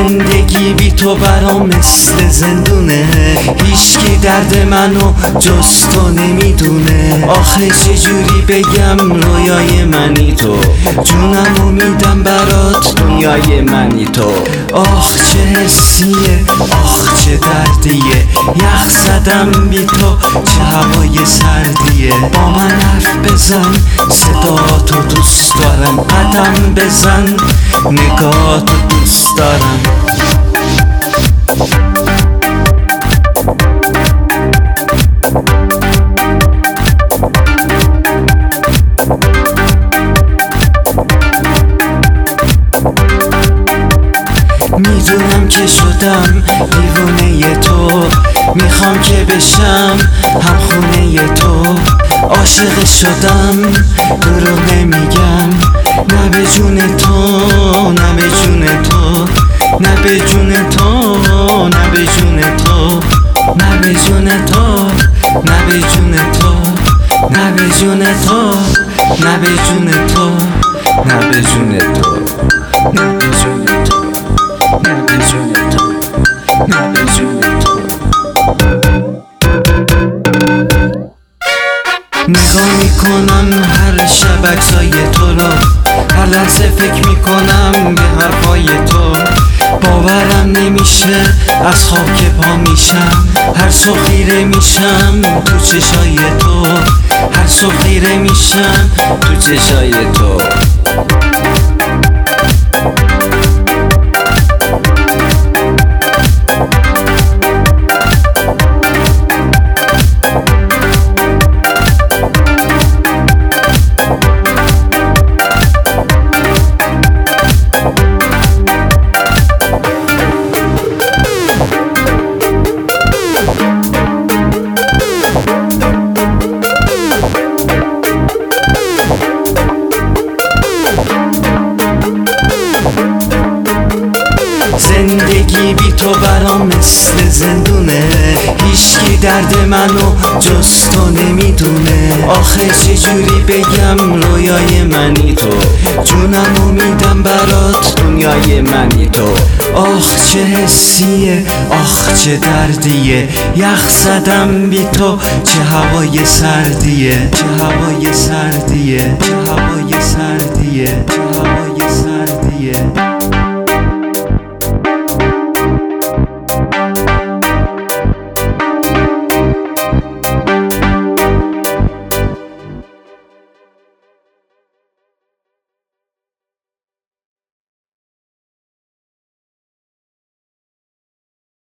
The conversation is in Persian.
زندگی بی تو برام مثل زندونه، هیچکی درد منو جز تو نمیدونه. آخه چجوری بگم رویای منی تو، جونمو میدم برات دنیای منی تو. آخ چه حسیه، آخ چه دردیه، یخ زدم بی تو چه هوای سردیه. با من حرف بزن صدا تو دوست دارم، قدم بزن نگاه تو دوست دارم. میدونم که شدم دیوونه تو، میخوام که بشم همخونه تو. عاشق شدم دروغ نمیگم، نه به جون تو نه به جون تو، نه به جون تو نه به جون تو، نه به جون تو نه به جون تو، نه به جون تو نه به جون تو، نه به جون تو، نه به جون تو، نه به جون تو، نه به جون تو. نگاه میکنم هر شب عکسای تو رو، هر لحظه فکر میکنم به حرفای تو. باورم نمیشه از خواب که پا میشم، هر صبح خیره میشم تو چشای تو، هر صبح خیره میشم تو چشای تو. زندگی بی تو برام مثل زندونه، هیچکی درد منو جز تو نمیدونه. آخه چجوری بگم رویای منی تو، جونمو میدم برات دنیای منی تو. آخ چه حسیه، آخ چه دردیه، یخ زدم بی تو چه هوای سردیه، چه هوای سردیه، چه هوای سردیه، چه هوای سردیه.